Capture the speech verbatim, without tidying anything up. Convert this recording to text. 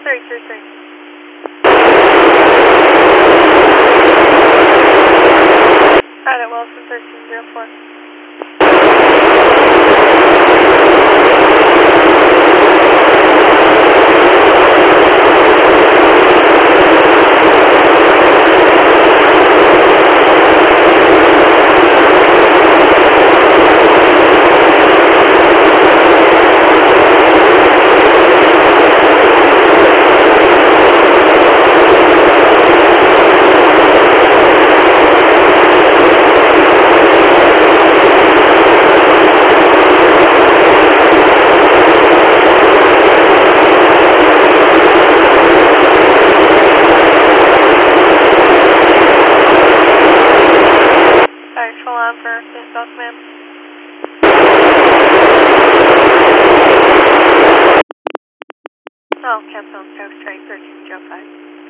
three three three. Alright, Wilson thirteen zero four. Alright, full on for South Command. Oh, Capstone, Tower Strike thirteen zero five.